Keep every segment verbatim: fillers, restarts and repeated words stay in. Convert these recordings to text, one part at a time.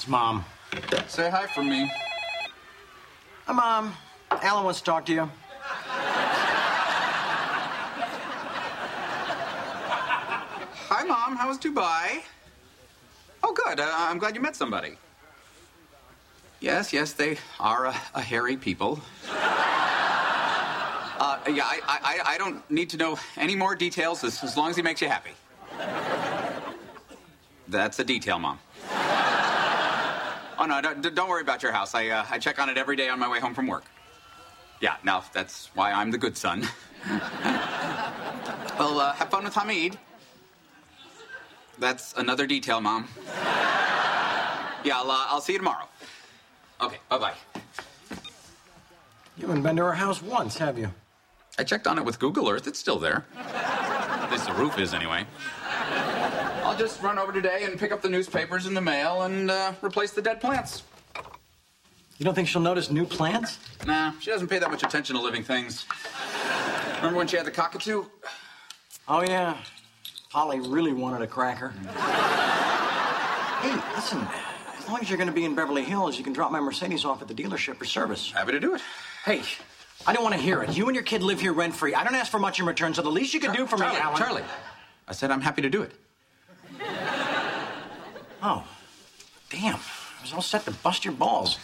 It's Mom. Say hi for me. Hi, Mom. Alan wants to talk to you. Hi, Mom. How was Dubai? Oh, good. Uh, I'm glad you met somebody. Yes, yes, they are a, a hairy people. Uh, yeah, I, I, I don't need to know any more details as, as long as he makes you happy. That's a detail, Mom. Oh, no, don't, don't worry about your house. I, uh, I check on it every day on my way home from work. Yeah, now, that's why I'm the good son. Well, uh, have fun with Hamid. That's another detail, Mom. Yeah, I'll, uh, I'll see you tomorrow. Okay, bye-bye. You haven't been to our house once, have you? I checked on it with Google Earth. It's still there. At least the roof is, anyway. I'll just run over today and pick up the newspapers in the mail and uh, replace the dead plants. You don't think she'll notice new plants? Nah, she doesn't pay that much attention to living things. Remember when she had the cockatoo? Oh, yeah. Polly really wanted a cracker. Hey, listen. As long as you're going to be in Beverly Hills, you can drop my Mercedes off at the dealership for service. Happy to do it. Hey, I don't want to hear it. You and your kid live here rent-free. I don't ask for much in return, so the least you can Char- do for Charlie, me, Alan... Charlie, I said I'm happy to do it. Oh, damn. I was all set to bust your balls.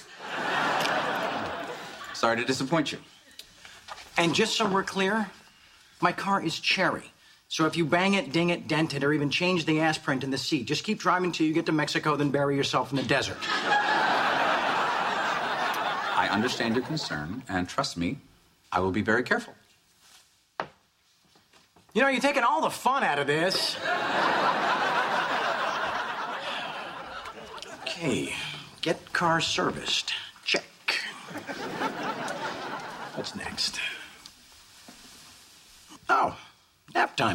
Sorry to disappoint you. And just so we're clear, my car is cherry. So if you bang it, ding it, dent it, or even change the ass print in the seat, just keep driving till you get to Mexico, then bury yourself in the desert. I understand your concern, and trust me, I will be very careful. You know, you're taking all the fun out of this. Okay, get car serviced. Check. What's next? Oh, nap time.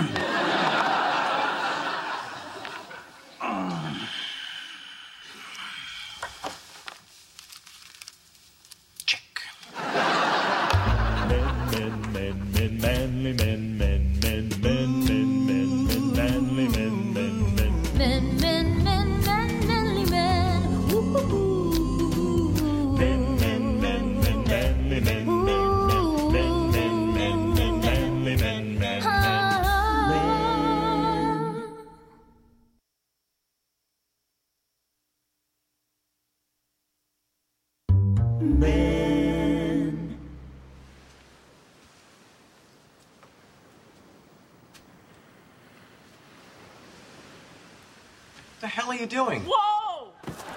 Check. Men, men, men, men, manly men, men, men, men, men, men, men, manly men, men, men. Men, men, men, men, manly men. Ooh. Men, men, men, men, manly men, men, men, men, men, men, men, manly men, men, men, men. What the hell are you doing? Whoa!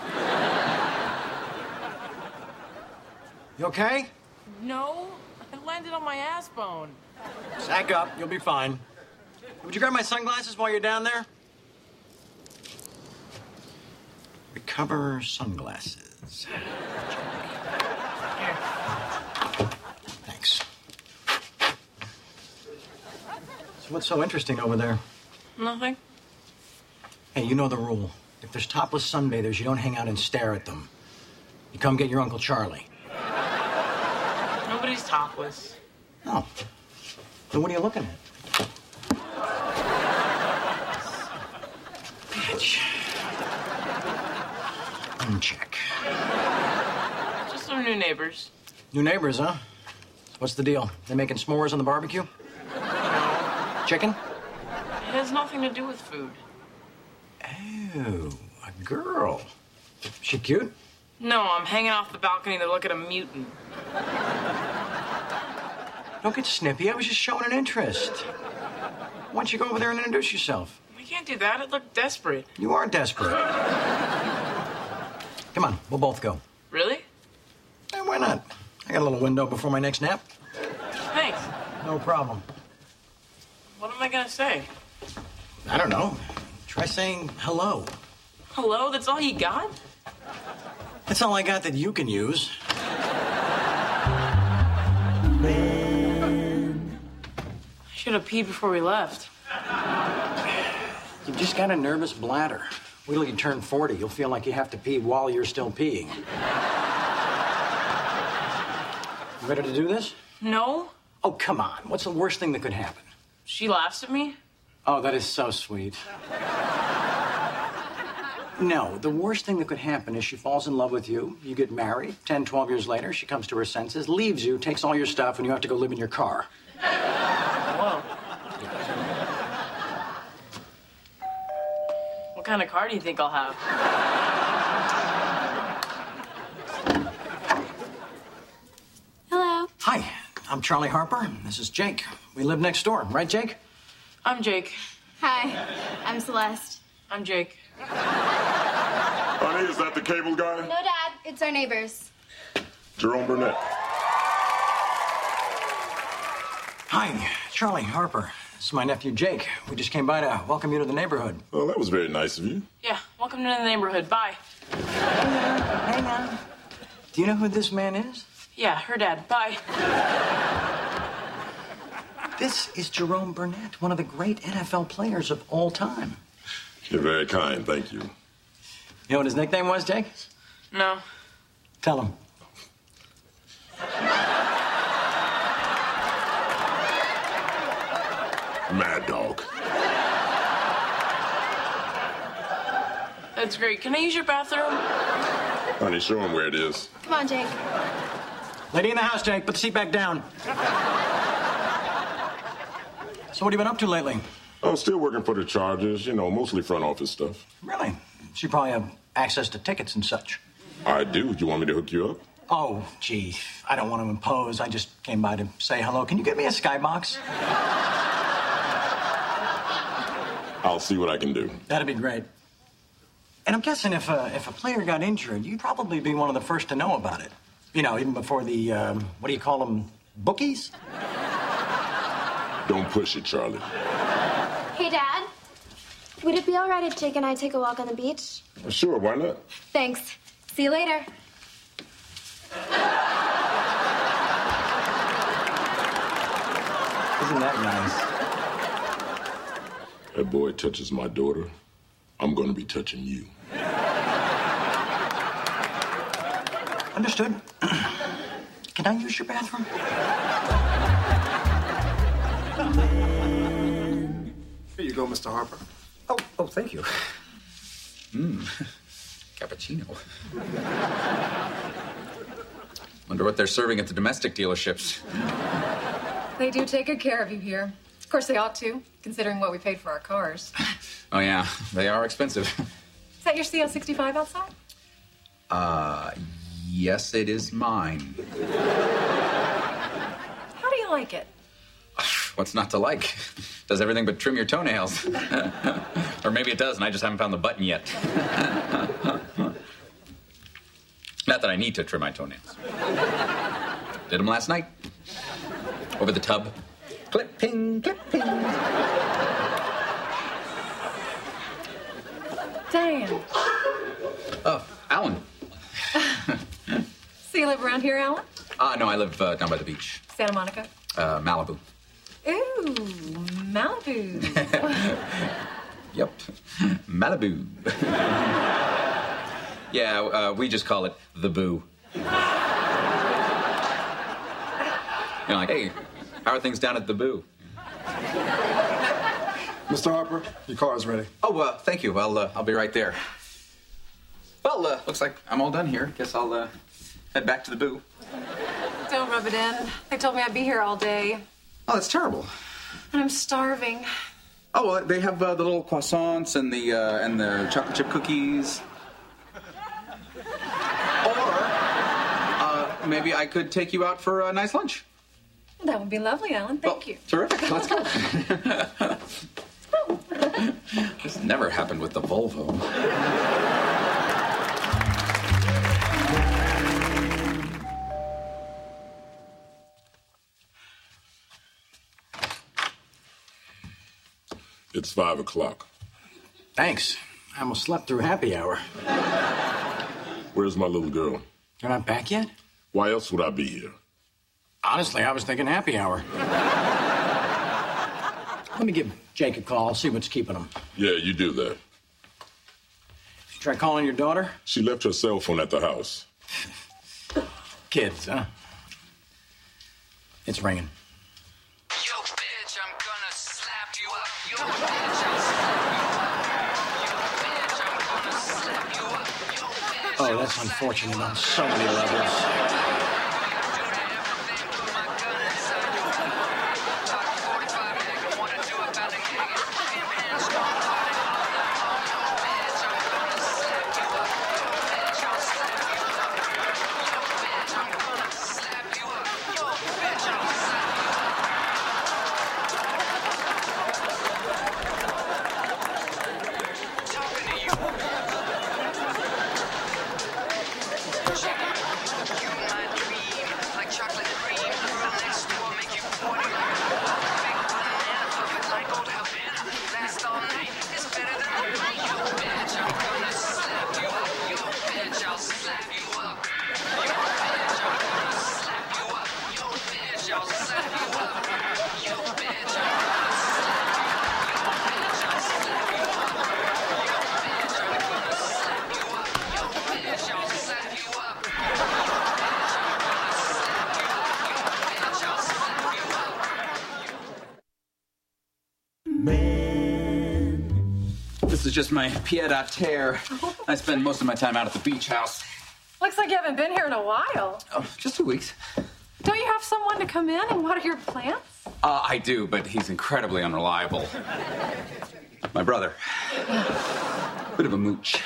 You okay? No, I landed on my ass bone. Sack up. You'll be fine. Would you grab my sunglasses while you're down there? Recover sunglasses. Here. Thanks. So what's so interesting over there? Nothing. Hey, you know the rule. If there's topless sunbathers, you don't hang out and stare at them. You come get your Uncle Charlie. Nobody's topless. Oh. Then what are you looking at? Bitch. Uncheck. Just our new neighbors. New neighbors, huh? What's the deal? They making s'mores on the barbecue? Chicken? It has nothing to do with food. Oh, a girl. She cute? No, I'm hanging off the balcony to look at a mutant. Don't get snippy. I was just showing an interest. Why don't you go over there and introduce yourself? I can't do that. It looked desperate. You are desperate. Come on, we'll both go. Really? Eh, why not? I got a little window before my next nap. Thanks. No problem. What am I gonna say? I don't know. Try saying hello. Hello? That's all you got? That's all I got that you can use. Men. I should have peed before we left. You've just got a nervous bladder. Wait till you turn forty. You'll feel like you have to pee while you're still peeing. You ready to do this? No? Oh, come on. What's the worst thing that could happen? She laughs at me? Oh, that is so sweet. No, the worst thing that could happen is she falls in love with you, you get married, ten, twelve years later, she comes to her senses, leaves you, takes all your stuff, and you have to go live in your car. Whoa. What kind of car do you think I'll have? Hello. Hi, I'm Charlie Harper. This is Jake. We live next door, right, Jake? I'm Jake. Hi, I'm Celeste. I'm Jake. Honey, is that the cable guy? No, Dad, it's our neighbors. Jerome Burnett. Hi, Charlie Harper. This is my nephew, Jake. We just came by to welcome you to the neighborhood. Well, that was very nice of you. Yeah, welcome to the neighborhood. Bye. Hang on. Do you know who this man is? Yeah, her dad. Bye. This is Jerome Burnett, one of the great N F L players of all time. You're very kind, thank you. You know what his nickname was, Jake? No. Tell him. Mad Dog. That's great. Can I use your bathroom? Honey, show him where it is. Come on, Jake. Lady in the house, Jake. Put the seat back down. So what have you been up to lately? I'm still working for the Chargers, you know, mostly front office stuff. Really? So you probably have access to tickets and such. I do. You want me to hook you up? Oh, gee. I don't want to impose. I just came by to say hello. Can you get me a skybox? I'll see what I can do. That'd be great. And I'm guessing if a, if a player got injured, you'd probably be one of the first to know about it. You know, even before the, um, what do you call them, bookies? Don't push it, Charlie. Hey, Dad. Would it be all right if Jake and I take a walk on the beach? Sure, why not? Thanks. See you later. Isn't that nice? That boy touches my daughter, I'm gonna be touching you. Understood. Can I use your bathroom? Here you go, Mister Harper. Oh, oh, thank you. Mmm, cappuccino. Wonder what they're serving at the domestic dealerships. They do take good care of you here. Of course they ought to, considering what we paid for our cars. Oh, yeah, they are expensive. Is that your C L sixty-five outside? Uh, yes, it is mine. How do you like it? What's not to like? Does everything but trim your toenails. Or maybe it does, and I just haven't found the button yet. Not that I need to trim my toenails. Did them last night. Over the tub. Clipping, clipping. Dan. Oh, Alan. So you live around here, Alan? Uh, no, I live uh, down by the beach. Santa Monica? Uh, Malibu. Ooh, Malibu. Yep. Malibu. Yeah, uh, we just call it the Boo. You know, like, hey, how are things down at the Boo? Mister Harper, your car is ready. Oh, uh, thank you. I'll, uh, I'll be right there. Well, uh, looks like I'm all done here. Guess I'll, uh, head back to the Boo. Don't rub it in. They told me I'd be here all day. Oh, that's terrible. And I'm starving. Oh, well, they have uh, the little croissants and the, uh, and the chocolate chip cookies. Or, uh, maybe I could take you out for a nice lunch. That would be lovely, Alan. Thank Well, you. Terrific. Let's go. This never happened with the Volvo. It's five o'clock. Thanks. I almost slept through happy hour. Where's my little girl? You're not back yet? Why else would I be here? Honestly, I was thinking happy hour. Let me give Jake a call, see what's keeping him. Yeah, you do that. Did you try calling your daughter? She left her cell phone at the house. Kids, huh? It's ringing. Yo, bitch, I'm gonna slap you up. Yo, bitch, I'm slap you up. Yo, bitch, I'm gonna slap Boy, that's unfortunate on so many levels. This is just my pied-à-terre. I spend most of my time out at the beach house. Looks like you haven't been here in a while. Oh, just two weeks. Don't you have someone to come in and water your plants? Uh, I do, but he's incredibly unreliable. My brother. Bit of a mooch.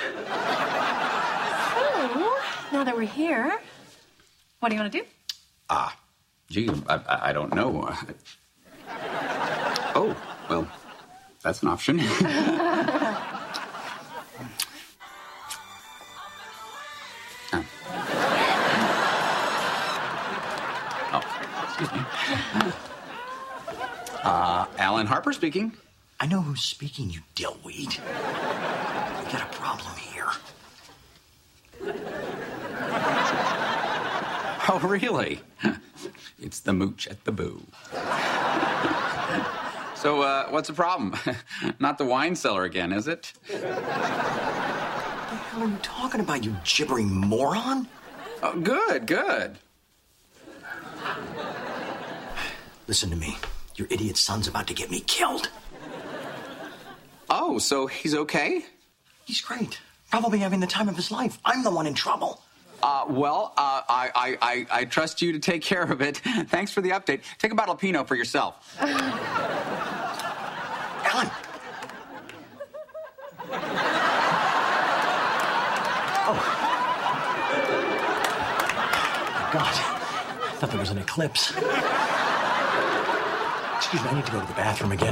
So, now that we're here, what do you want to do? Ah, gee, I, I, I don't know. Oh, well, that's an option. Oh. Oh, excuse me. Uh, Alan Harper speaking. I know who's speaking, you dillweed. We got a problem here. Oh, really? It's the mooch at the boo. So, uh, what's the problem? Not the wine cellar again, is it? What the hell are you talking about, you gibbering moron? Oh, good, good. Listen to me. Your idiot son's about to get me killed. Oh, so he's okay? He's great. Probably having the time of his life. I'm the one in trouble. Uh, well, uh, I, I, I, I trust you to take care of it. Thanks for the update. Take a bottle of Pinot for yourself. Alan! Oh. God. I thought there was an eclipse. Excuse me, I need to go to the bathroom again.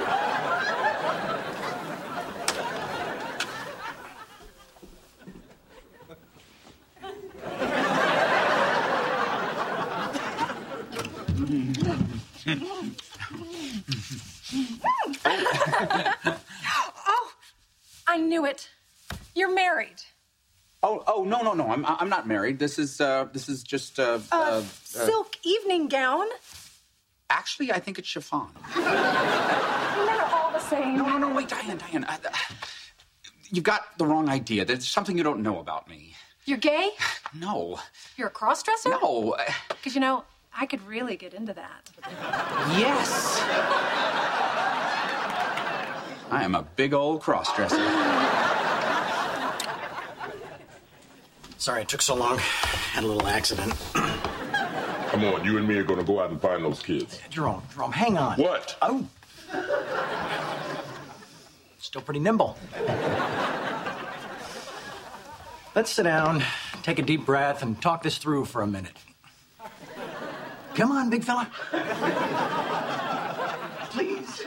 Oh, I knew it. You're married. Oh, oh, no, no, no. I'm, I'm not married. This is, uh, this is just, uh, A uh, uh, silk evening gown. actually, I think it's chiffon. Men are all the same. No, no, no, wait, Diane, Diane. I, I, you got the wrong idea. There's something you don't know about me. You're gay? No. You're a cross-dresser? No. Because, you know, I could really get into that. Yes. I am a big old cross-dresser. Sorry it took so long. Had a little accident. Come on, you and me are gonna go out and find those kids. Jerome, Jerome, hang on. What? Oh. Still pretty nimble. Let's sit down, take a deep breath, and talk this through for a minute. Come on, big fella. Please.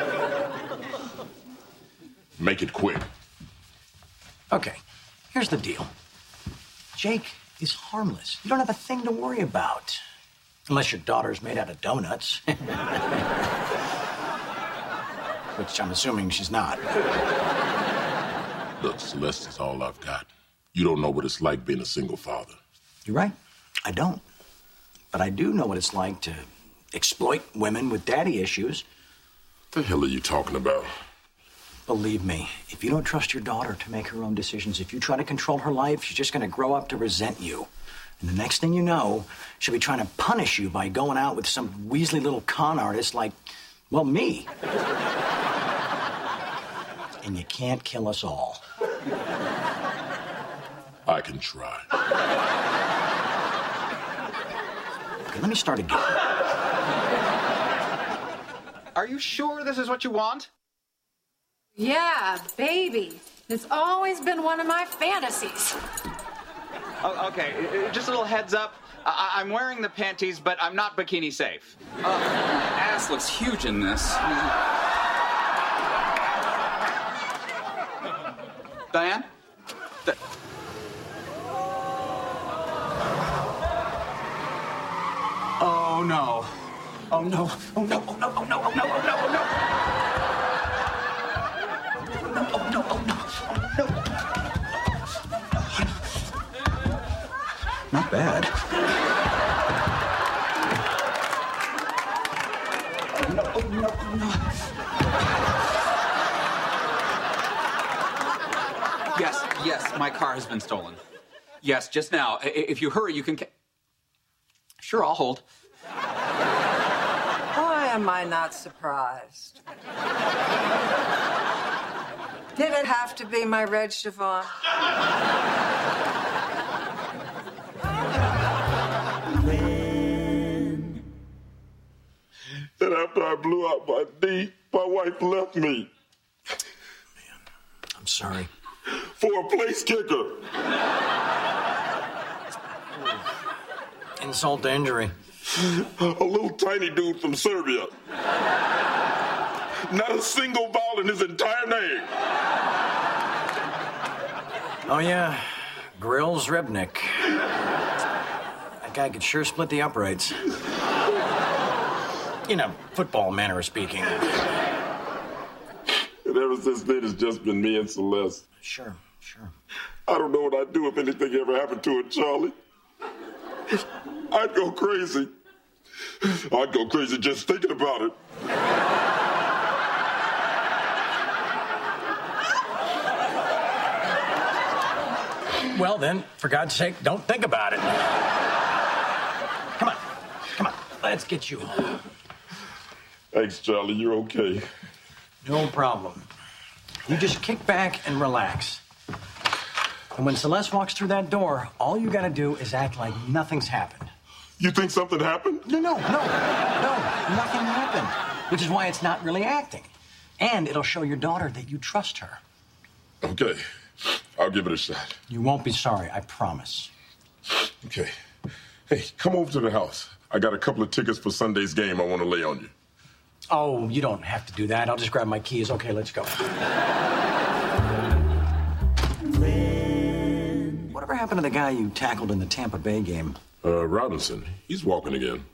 Make it quick. Okay, here's the deal. Jake is harmless. You don't have a thing to worry about. Unless your daughter's made out of donuts. Which I'm assuming she's not. Look, Celeste is all I've got. You don't know what it's like being a single father. You're right. I don't. But I do know what it's like to exploit women with daddy issues. The hell are you talking about? Believe me, if you don't trust your daughter to make her own decisions, if you try to control her life, she's just going to grow up to resent you. And the next thing you know, she'll be trying to punish you by going out with some weaselly little con artist like, well, me. And you can't kill us all. I can try. Okay, let me start again. Are you sure this is what you want? Yeah, baby. It's always been one of my fantasies. Oh, okay, just a little heads up. I- I'm wearing the panties, but I'm not bikini safe. Oh, my ass looks huge in this. Diane? Di- oh, no. Oh, no. Oh, no. Oh, no. Oh, no. Oh, no. Oh, no. Oh, no. Oh, no. Oh, no. Oh, no. Oh, no. Not bad. Oh, no. Oh, no. Oh, no. Yes, yes, my car has been stolen. Yes, just now. I- If you hurry, you can... Ca- sure, I'll hold. Why am I not surprised? Did it have to be my red chiffon? And after I blew out my D, my wife left me. I'm sorry. For a place kicker. Insult to injury. A little tiny dude from Serbia. Not a single vowel in his entire name. Oh, yeah. Grills Ribnick. That guy could sure split the uprights. In a football manner of speaking. And ever since then, it's just been me and Celeste. Sure, sure. I don't know what I'd do if anything ever happened to her, Charlie. I'd go crazy. I'd go crazy just thinking about it. Well, then, for God's sake, don't think about it. Come on. Come on. Let's get you home. Thanks, Charlie. You're okay. No problem. You just kick back and relax. And when Celeste walks through that door, all you gotta do is act like nothing's happened. You think something happened? No, no, no, no, nothing happened. Which is why it's not really acting. And it'll show your daughter that you trust her. Okay. I'll give it a shot. You won't be sorry, I promise. Okay. Hey, come over to the house. I got a couple of tickets for Sunday's game I want to lay on you. Oh, you don't have to do that. I'll just grab my keys. Okay, let's go. Whatever happened to the guy you tackled in the Tampa Bay game? Uh, Robinson. He's walking again.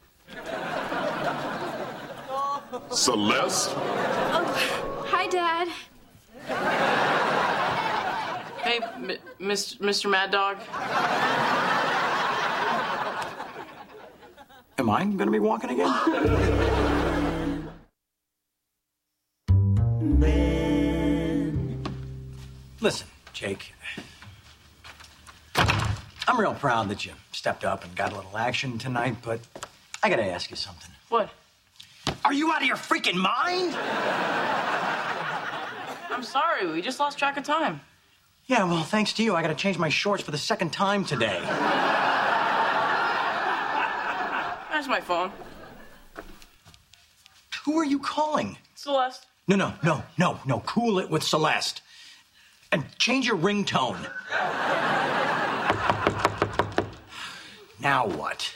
Celeste? Oh, hi, Dad. Hey, M- Mister Mister Mad Dog. Am I gonna be walking again? Listen, Jake. I'm real proud that you stepped up and got a little action tonight, but I gotta ask you something. What? Are you out of your freaking mind? I'm sorry, we just lost track of time. Yeah, well, thanks to you, I gotta change my shorts for the second time today. There's my phone. Who are you calling? Celeste. No, no, no, no, no. Cool it with Celeste. And change your ringtone. Now what?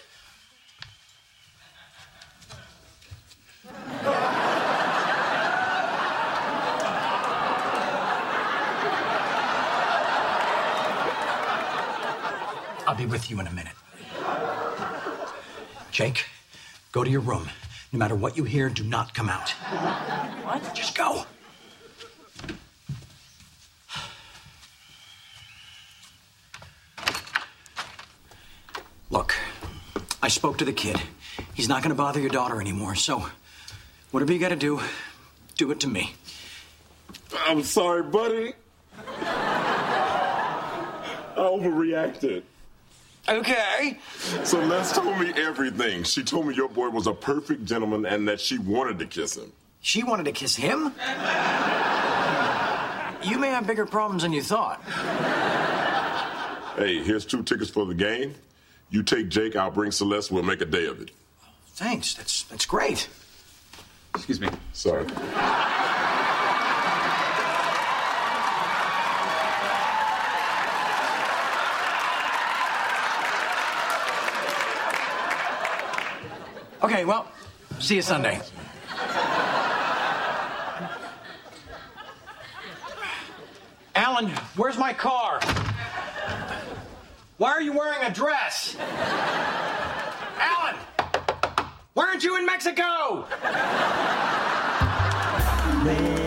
I'll be with you in a minute. Jake, go to your room. No matter what you hear, do not come out. What? Just go. Look, I spoke to the kid. He's not going to bother your daughter anymore, so whatever you got to do, do it to me. I'm sorry, buddy. I overreacted. Okay. Celeste told me everything. She told me your boy was a perfect gentleman and that she wanted to kiss him. She wanted to kiss him? You may have bigger problems than you thought. Hey, here's two tickets for the game. You take Jake, I'll bring Celeste, we'll make a day of it. Thanks, that's that's great. Excuse me. Sorry. Okay, well, see you Sunday. Alan, where's my car? Why are you wearing a dress? Alan! Why aren't you in Mexico?